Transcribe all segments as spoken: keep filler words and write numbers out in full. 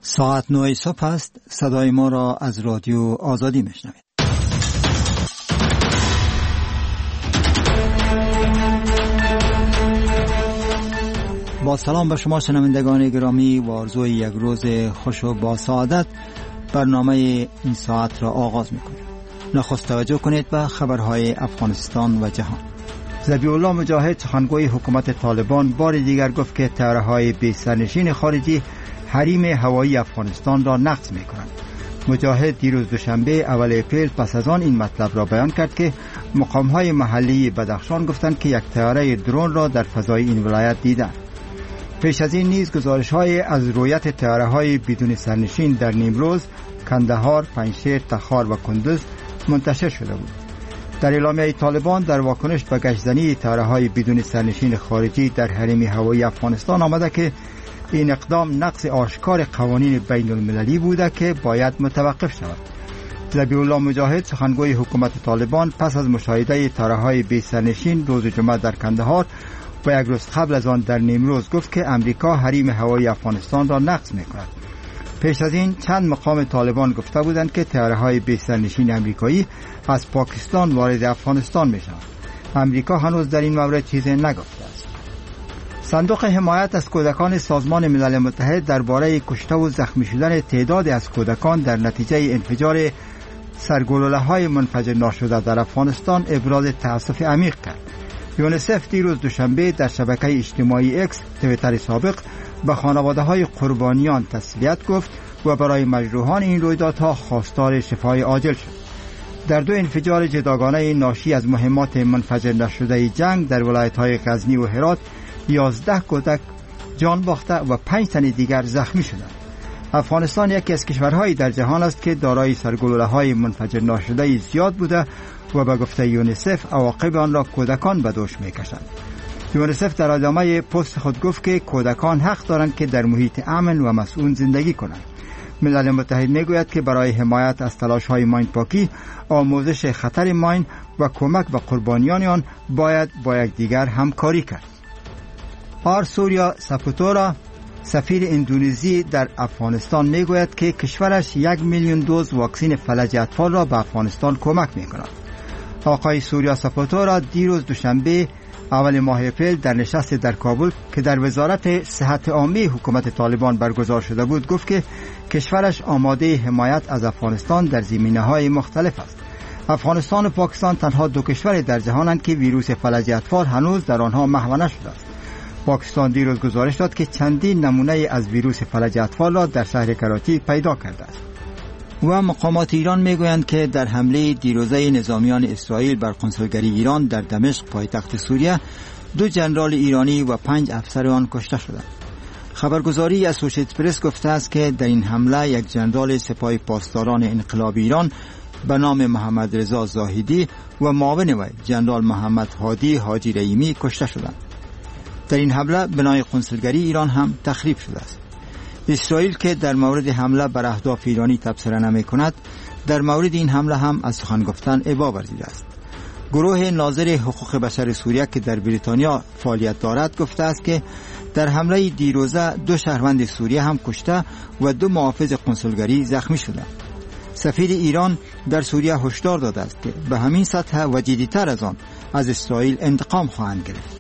ساعت نه صبح است. صدای ما را از رادیو آزادی میشنوید. با سلام به شما شنوندگان گرامی و آرزوی یک روز خوش و با سعادت برنامه این ساعت را آغاز میکنیم. نخست توجه کنید به خبرهای افغانستان و جهان. ذبیح الله مجاهد سخنگوی حکومت طالبان بار دیگر گفت که طیاره‌های بی سرنشین خارجی حریم هوایی افغانستان را نقض می‌کنند. مجاهد دیروز دوشنبه اول اپریل پس از آن این مطلب را بیان کرد که مقام‌های محلی بدخشان گفتند که یک طیاره درون را در فضای این ولایت دیدند. پیش از این نیز گزارش‌های از رویت طیاره‌های بدون سرنشین در نیمروز، کندهار، پنجشیر، تخار و کندز منتشر شده بود. در اعلامیه طالبان در واکنش به گشتزنی طیاره‌های بدون سرنشین خارجی در حریم هوایی افغانستان آمده که این اقدام نقض آشکار قوانین بین المللی بوده که باید متوقف شود. ذبیح الله مجاهد سخنگوی حکومت طالبان پس از مشاهده طیاره‌های بی سرنشین روز جمعه در کندهار و یک روز قبل از آن در نیمروز گفت که امریکا حریم هوایی افغانستان را نقض می‌کند. پیش از این چند مقام طالبان گفته بودند که طیاره‌های بی سرنشین امریکایی از پاکستان وارد افغانستان می‌شوند. امریکا هنوز در این مورد چیزی نگفته است. صندوق حمایت از کودکان سازمان ملل متحد درباره کشته و زخمی شدن تعدادی از کودکان در نتیجه انفجار سرگلوله‌های منفجر ناشده در افغانستان ابراز تأسف عمیق کرد. یونیسف دیروز دوشنبه در شبکه اجتماعی اکس توییتر سابق به خانواده‌های قربانیان تسلیت گفت و برای مجروحان این رویدادها خواستار شفای عاجل شد. در دو انفجار جداگانه ناشی از مهمات منفجر نشده جنگ در ولایت‌های غزنی و هرات یازده کودک جان باخته و پنج تن دیگر زخمی شدند. افغانستان یکی از کشورهایی در جهان است که دارای سرگلوله‌های منفجر ناشده زیاد بوده و به گفته یونیسف عواقب آن را کودکان به دوش می‌کشند. یونیسف در ادامه پست خود گفت که کودکان حق دارند که در محیط امن و مسئول زندگی کنند. ملل متحد میگوید که برای حمایت از تلاش‌های ماین پاکی، آموزش خطر ماین و کمک به قربانیان آن باید با یکدیگر همکاری کرد. آرسوریا سپوتورا سفیر اندونزی در افغانستان میگوید که کشورش یک میلیون دوز واکسن فلج اطفال را به افغانستان کمک میکند. آقای سوریا سپوتورا دیروز دوشنبه اول ماه اپریل در نشست در کابل که در وزارت صحت عامه حکومت طالبان برگزار شده بود گفت که کشورش آماده حمایت از افغانستان در زمینه‌های مختلف است. افغانستان و پاکستان تنها دو کشور در جهانند که ویروس فلج اطفال هنوز در آنها محو نشده است. پاکستان دیروز گزارش داد که چندین نمونه از ویروس فلج اطفال را در شهر کراچی پیدا کرده است. و مقامات ایران میگویند که در حمله دیروزه نظامیان اسرائیل بر قنصلگری ایران در دمشق پایتخت سوریه دو ژنرال ایرانی و پنج افسر آن کشته شدند. خبرگزاری اسوشییتد پرس گفته است که در این حمله یک ژنرال سپاه پاسداران انقلاب ایران به نام محمد رضا زاهدی و معاون وی ژنرال محمد هادی حاجی رحیمی کشته شدند. در این حمله بنای قنصلگری ایران هم تخریب شده است. اسرائیل که در مورد حمله بر اهداف ایرانی تبصره نمی کند، در مورد این حمله هم از سخن گفتن ابا ورزیده است. گروه ناظر حقوق بشر سوریه که در بریتانیا فعالیت دارد گفته است که در حمله دیروزه دو شهروند سوریه هم کشته و دو محافظ قنصلگری زخمی شدند. سفیر ایران در سوریه هشدار داده است که به همین سطح و جدی‌تر از آن از اسرائیل انتقام خواهند گرفت.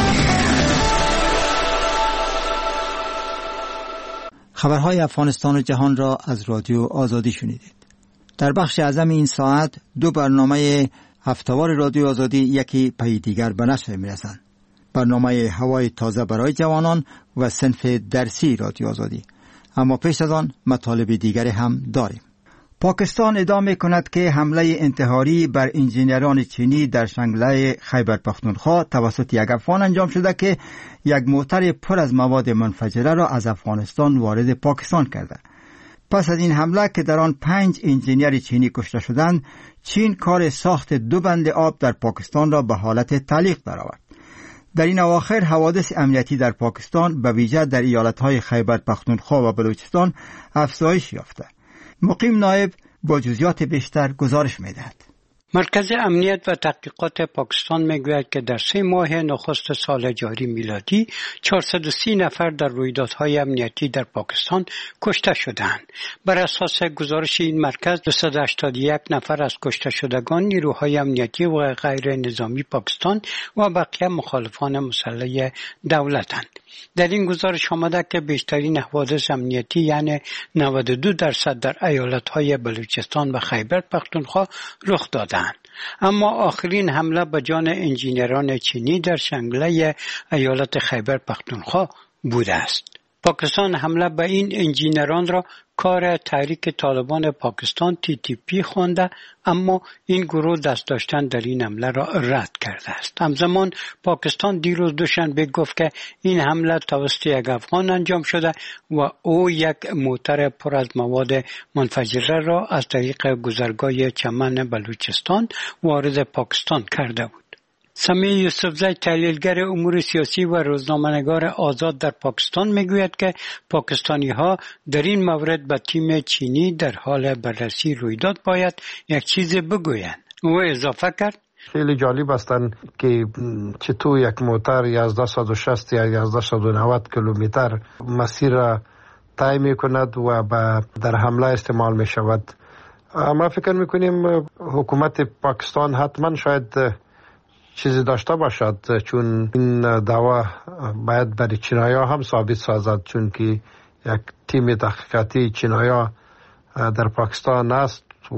خبرهای افغانستان و جهان را از رادیو آزادی شنیدید. در بخش اعظم این ساعت دو برنامه هفته‌وار رادیو آزادی یکی پی دیگر به نشر می‌رسند. برنامه هوای تازه برای جوانان و صنف درسی رادیو آزادی. اما پیش از آن مطالب دیگری هم داریم. پاکستان ادعا می‌کند که حمله انتحاری بر انجینران چینی در شنگله خیبر پختونخوا توسط یک افغان انجام شده که یک موتر پر از مواد منفجره را از افغانستان وارد پاکستان کرده. پس از این حمله که در آن پنج انجینر چینی کشته شدند، چین کار ساخت دو بند آب در پاکستان را به حالت تعلیق درآورد. در این اواخر حوادث امنیتی در پاکستان به ویژه در ایالت‌های خیبر پختونخوا و بلوچستان افزایش یافته. مقیم نایب با جزئیات بیشتر گزارش می‌دهد. مرکز امنیت و تحقیقات پاکستان میگوید که در سه ماه نخست سال جاری میلادی چهارصد و سی نفر در رویدادهای امنیتی در پاکستان کشته شدند. بر اساس گزارش این مرکز دویست و هشتاد و یک نفر از کشته شدگان نیروهای امنیتی و غیر نظامی پاکستان و بقیه مخالفان مسلح دولتند. در این گزارش آمده که بیشترین حوادث امنیتی یعنی نود و دو درصد در ایالتهای بلوچستان و خیبر پختونخوا رخ دادند. اما آخرین حمله به جان انجینران چینی در شنگله ایالت خیبر پختونخوا بوده است. پاکستان حمله به این انجینران را کار تحریک طالبان پاکستان تی تی پی خوانده، اما این گروه دست داشتن در این حمله را رد کرده است. همزمان پاکستان دیروز دوشنبه گفت که این حمله توسط یک افغان انجام شده و او یک موتر پر از مواد منفجره را از طریق گذرگاه چمن بلوچستان وارد پاکستان کرده بود. سمیع یوسفزی تحلیلگر امور سیاسی و روزنامه‌نگار آزاد در پاکستان میگوید که پاکستانی ها در این مورد به تیم چینی در حال بررسی رویداد باید یک چیز بگویند. او اضافه کرد خیلی جالب هستند که چطور یک موتر یازده شصت یا یازده نود کیلومتر مسیر را طی میکند و در حمله استعمال می شود. ما فکر میکنیم حکومت پاکستان حتما شاید چیزی داشته باشد، چون این دعوا باید برای چینایا هم ثابت سازد، چون که یک تیم تحقیقاتی چینایا در پاکستان است و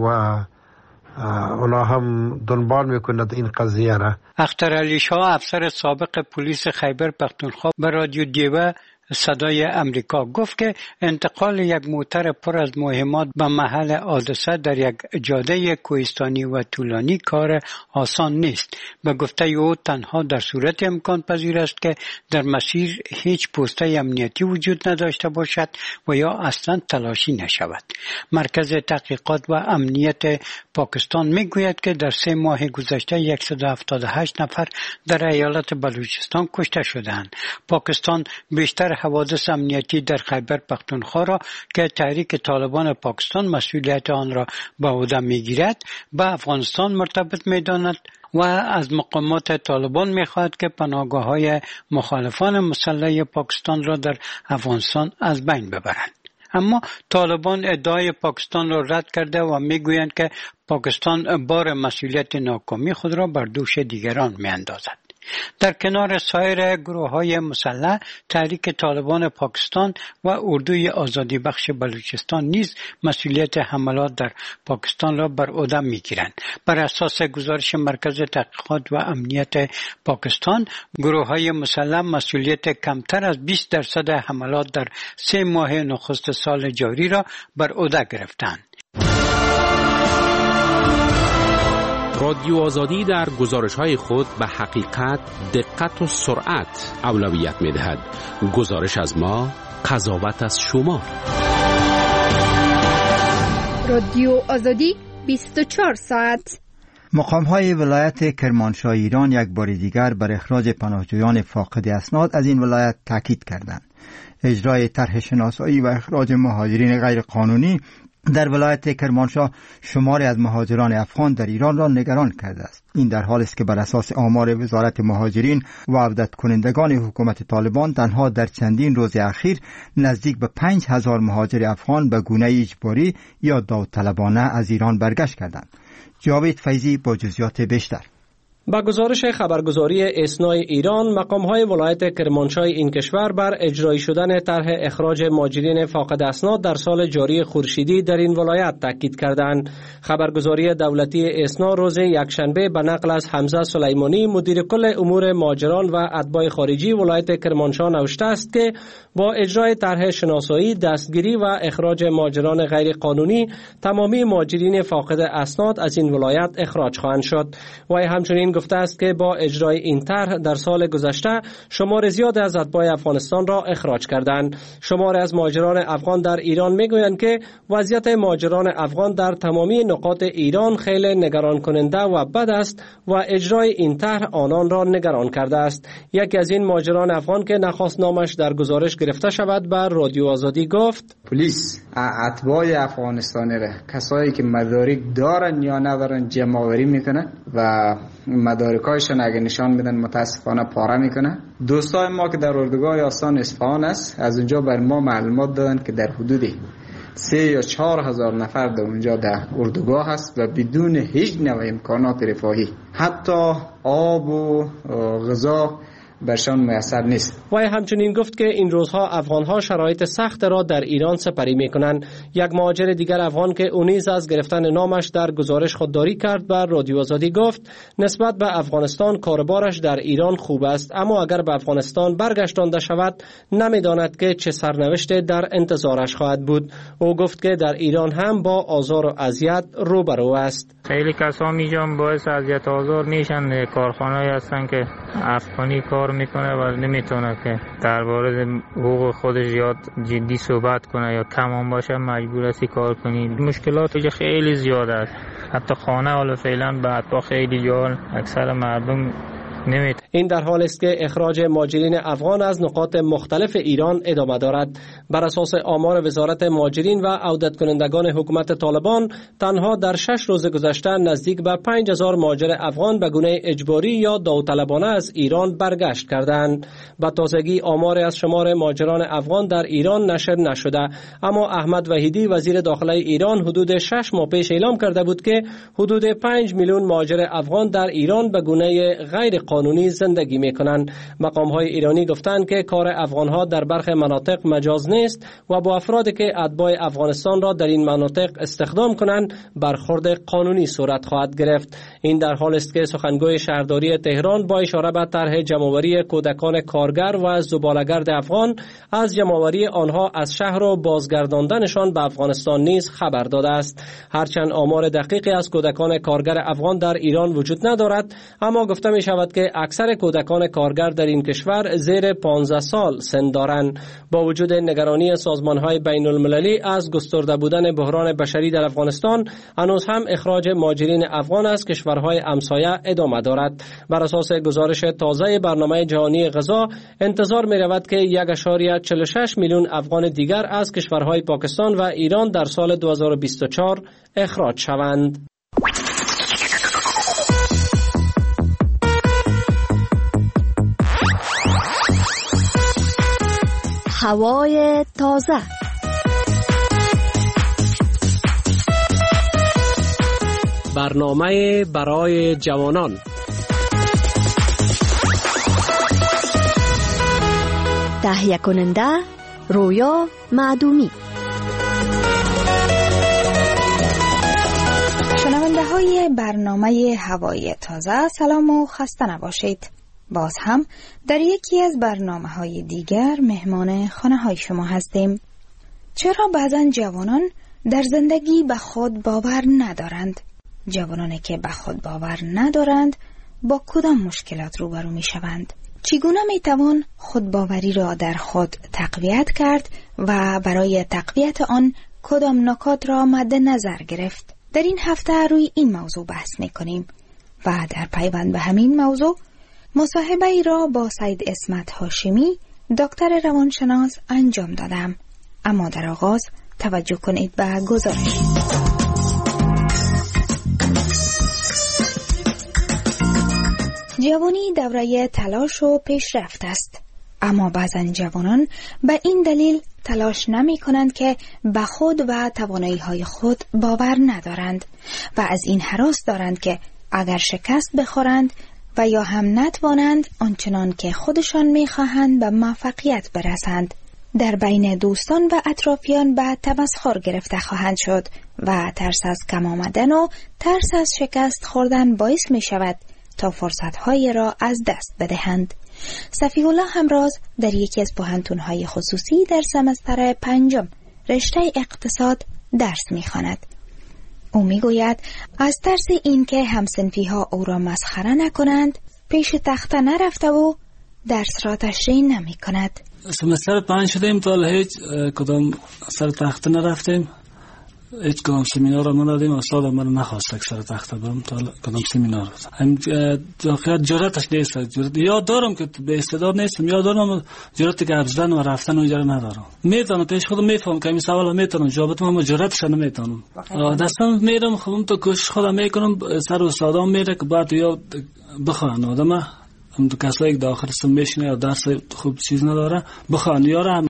اونا هم دنبال میکند این قضیه را. اختر علی شاه افسر سابق پلیس خیبر پختونخوا به رادیو دیوه صدای امریکا گفت که انتقال یک موتر پر از مهمات به محل حادثه در یک جاده کوهستانی و طولانی کار آسان نیست. به گفته او تنها در صورت امکان پذیر است که در مسیر هیچ پوسته امنیتی وجود نداشته باشد و یا اصلا تلاشی نشود. مرکز تحقیقات و امنیت پاکستان میگوید که در سه ماه گذشته صد و هفتاد و هشت نفر در ایالت بلوچستان کشته شدند. پاکستان بیشتر حوادث امنیتی در خیبر پختونخوا را که تحریک طالبان پاکستان مسئولیت آن را به عهده میگیرد به افغانستان مرتبط میداند و از مقامات طالبان میخواهد که پناهگاه‌های مخالفان مسلح پاکستان را در افغانستان از بین ببرند. اما طالبان ادعای پاکستان را رد کرده و میگویند که پاکستان بار مسئولیت ناکامی خود را بر دوش دیگران میاندازد. در کنار سایر گروه‌های مسلح، تحریک طالبان پاکستان و اردوی آزادی بخش بلوچستان نیز مسئولیت حملات در پاکستان را بر عهده می‌گیرند. بر اساس گزارش مرکز تحقیقات و امنیت پاکستان، گروه‌های مسلح مسئولیت کمتر از بیست درصد حملات در سه ماه نخست سال جاری را بر عهده گرفتند. رادیو آزادی در گزارش‌های خود به حقیقت، دقت و سرعت اولویت می‌دهد. گزارش از ما، قضاوت از شما. رادیو آزادی بیست و چهار ساعت. مقام‌های ولایت کرمانشاه ایران یک بار دیگر بر اخراج پناهجویان فاقد اسناد از این ولایت تاکید کردند. اجرای طرح شناسایی و اخراج مهاجرین غیر قانونی در ولایت کرمانشاه شماری از مهاجران افغان در ایران را نگران کرده است. این در حالی است که بر اساس آمار وزارت مهاجرین و عودت کنندگان حکومت طالبان تنها در چندین روز اخیر نزدیک به پنج هزار مهاجر افغان به گونه اجباری یا داوطلبانه از ایران برگشت کردند. جاوید فیضی با جزئیات بیشتر. با گزارش خبرگزاری اسنای ایران، مقام‌های ولایت کرمانشاه این کشور بر اجرایی شدن طرح اخراج مهاجرین فاقد اسناد در سال جاری خورشیدی در این ولایت تاکید کردند. خبرگزاری دولتی اسنا روز یکشنبه به نقل از حمزه سلیمانی، مدیر کل امور مهاجران و اتباع خارجی ولایت کرمانشاه نوشته است که با اجرای طرح شناسایی، دستگیری و اخراج مهاجران غیر قانونی، تمامی مهاجرین فاقد اسناد از این ولایت اخراج خواهند شد. و همچنین گفته است که با اجرای این طرح در سال گذشته شمار زیاد از اتباع افغانستان را اخراج کردند. شمار از مهاجران افغان در ایران میگویند که وضعیت مهاجران افغان در تمامی نقاط ایران خیلی نگران کننده و بد است و اجرای این طرح آنان را نگران کرده است. یکی از این مهاجران افغان که نخواست نامش در گزارش گرفته شود به رادیو آزادی گفت: پلیس اتباع افغانستانی را کسایی که مدارک دارن یا ندارن جمع‌آوری میکنه و مدارکایشان اگه نشان میدن متاسفانه پاره میکنه. دوستای ما که در اردوگاه آستان اصفهان است از اونجا بر ما معلومات دادن که در حدود سه یا چهار هزار نفر در اونجا در اردوگاه هست و بدون هیچ نوع امکانات رفاهی، حتی آب و غذا برشان میسر نیست. وی همچنین گفت که این روزها افغانها شرایط سخت را در ایران سپری میکنند. یک مهاجر دیگر افغان که او نیز از گرفتن نامش در گزارش خودداری کرد بر رادیو آزادی گفت نسبت به افغانستان کاربارش در ایران خوب است، اما اگر به افغانستان برگشتانده شود نمیداند که چه سرنوشت در انتظارش خواهد بود. او گفت که در ایران هم با آزار و اذیت روبرو است. خیلی کسان اینجا باعث اذیت آزار میشن، کارخانه‌ای هستن که افغانی کار میکنه و نمیتونه که درباره حقوق خودش زیاد جدی صحبت کنه یا کم هم باشه مجبور است کار کنی. مشکلات اینجا خیلی زیاد است، حتی خانه حالا فعلا بعد با خیلی جال اکثر مردم نمیت. این در حال است که اخراج مهاجرین افغان از نقاط مختلف ایران ادامه دارد. بر اساس آمار وزارت مهاجرین و عودت کنندگان حکومت طالبان تنها در شش روز گذشته نزدیک به پنج هزار مهاجر افغان به گونه اجباری یا داوطلبانه از ایران برگشت کردند. به تازگی آمار از شمار مهاجران افغان در ایران نشر نشده، اما احمد وحیدی وزیر داخله ایران حدود شش ماه پیش اعلام کرده بود که حدود پنج میلیون مهاجر افغان در ایران به گونه غیر قانونی زندگی میکنند. مقام‌های ایرانی گفتند که کار افغان‌ها در برخی مناطق مجاز نیست و با افرادی که اتباع افغانستان را در این مناطق استخدام کنند برخورد قانونی صورت خواهد گرفت. این در حال است که سخنگوی شهرداری تهران با اشاره به طرح جمع‌آوری کودکان کارگر و زباله‌گرد افغان از جمع‌آوری آنها از شهر و بازگرداندنشان به افغانستان نیز خبر داده است. هرچند آمار دقیقی از کودکان کارگر افغان در ایران وجود ندارد، اما گفته می شود که اکثر کودکان کارگر در این کشور زیر پانزده سال سن دارند. با وجود نگرانی سازمان‌های بین‌المللی از گسترده بودن بحران بشری در افغانستان، هنوز هم اخراج مهاجرین افغان از کشورهای همسایه ادامه دارد. بر اساس گزارش تازه برنامه جهانی غذا، انتظار می‌رود که یک ممیز چهل و شش میلیون افغان دیگر از کشورهای پاکستان و ایران در سال دو هزار و بیست و چهار اخراج شوند. هوای تازه. برنامه برای جوانان. تهیه کننده رویا معدومی. شنونده های برنامه هوای تازه، سلام و خسته نباشید. باز هم در یکی از برنامه های دیگر مهمان خانه های شما هستیم. چرا بعضن جوانان در زندگی به خود باور ندارند؟ جوانانی که به خود باور ندارند با کدام مشکلات روبرو می شوند؟ چگونه می توان خودباوری را در خود تقویت کرد و برای تقویت آن کدام نکات را مد نظر گرفت؟ در این هفته روی این موضوع بحث می کنیم و در پیوند به همین موضوع مصاحبه ای را با سید اسمت هاشمی دکتر روانشناس انجام دادم. اما در آغاز توجه کنید به گزارش. جوانی دوره تلاش و پیشرفت است، اما بعضا جوانان به این دلیل تلاش نمی کنند که به خود و توانایی های خود باور ندارند و از این هراس دارند که اگر شکست بخورند و یا هم نتوانند آنچنان که خودشان می‌خواهند به موفقیت برسند، در بین دوستان و اطرافیان به تمسخر گرفته خواهند شد و ترس از کم آمدن و ترس از شکست خوردن باعث می شود تا فرصت‌های را از دست بدهند. صفیح الله همراز در یکی از پوهنتون‌های خصوصی در سمستر پنجم رشته اقتصاد درس می‌خواند. او میگوید از ترس این که همسنفی‌ها او را مسخره نکنند پیش تخته نرفته و درس را تشریح نمی کند. سمستر پنج شدیم تا هیچ کدام سر تخته نرفتیم. هیچ کدام سمینار رو ما ندیم. استاد من نخواست که سر تخت برم تا کدام سمینار بزنم. هم واقعا جرأتش نیست. جرأت یاد دارم که به استعداد نیستم، یاد دارم جرأتی که افزدن و رفتن اونجا ندارم. میتونم پیش خودم میفهم که این سوال میتونم جواب بدم، اما جرأتش نمیتونم. دستم میرم خودم تو کوشش خودم میکنم، سر استادام میره که بعد یاد بخوان آدم هم تو کسایی که داخل سم میشینه یا درس خوب چیز نداره بخوان یارم